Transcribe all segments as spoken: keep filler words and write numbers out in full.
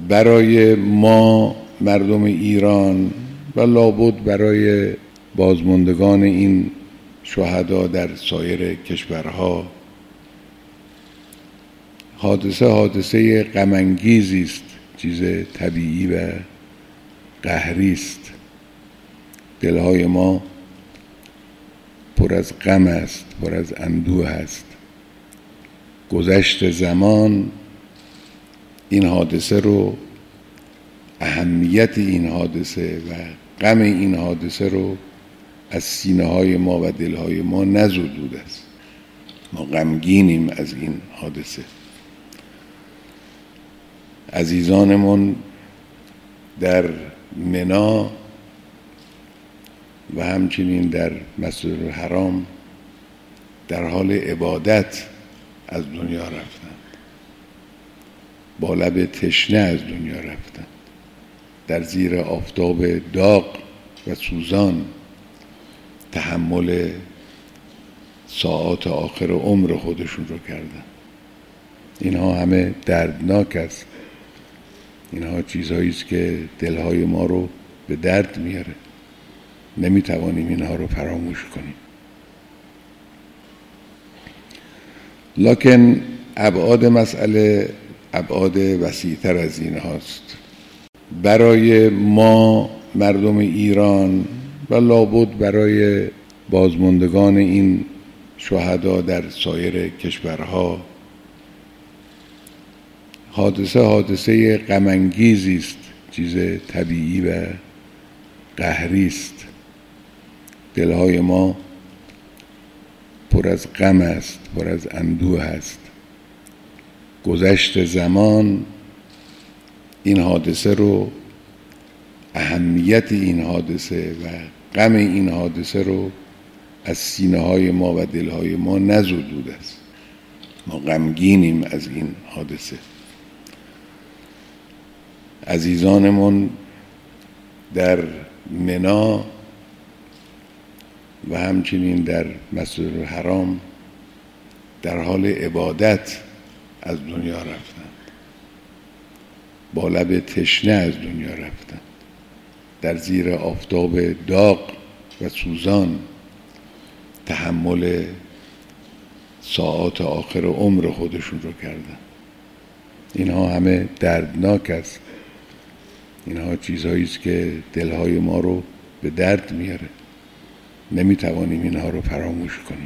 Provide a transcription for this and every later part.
برای ما مردم ایران و لابد برای بازماندگان این شهدا در سایر کشورها حادثه حادثه غم انگیزی است، چیز طبیعی و قهری است. دلهای ما پر از غم است، پر از اندوه است. گذشت زمان این حادثه رو، اهمیت این حادثه و غم این حادثه رو از سینه های ما و دلهای ما نزدوده است. ما غمگینیم از این حادثه. عزیزانمون در منا و همچنین در مسجد الحرام در حال عبادت از دنیا رفتند، با لب تشنه از دنیا رفتند، در زیر آفتاب داغ و سوزان تحمل ساعات آخر عمر خودشون رو کردن. اینها همه دردناک است. اینها چیزهایی است که دلهای ما رو به درد میاره. نمیتوانیم اینها رو فراموش کنیم. لکن ابعاد مسئله ابعاد وسیع‌تر از این هاست. برای ما مردم ایران و لابد برای بازماندگان این شهدا در سایر کشورها حادثه حادثه غم انگیزی است، چیز طبیعی و قهری است. دلهای ما پر از غم است، پر از اندوه است. گذشت زمان این حادثه رو، اهمیت این حادثه و غم این حادثه رو از سینه های ما و دلهای ما نزدوده است. ما غمگینیم از این حادثه. عزیزانمون در منا و همچنین در مسجد الحرام در حال عبادت از دنیا رفتند، با لب تشنه از دنیا رفتند، در زیر آفتاب داغ و سوزان تحمل ساعات آخر عمر خودشون رو کردن. اینها همه دردناک است. اینها چیزهایی است که دلهای ما رو به درد میاره. نمیتوانیم اینها رو فراموش کنیم.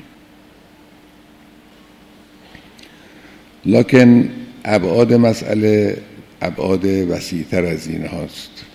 لکن ابعاد مسئله ابعاد وسیع‌تر از این هاست.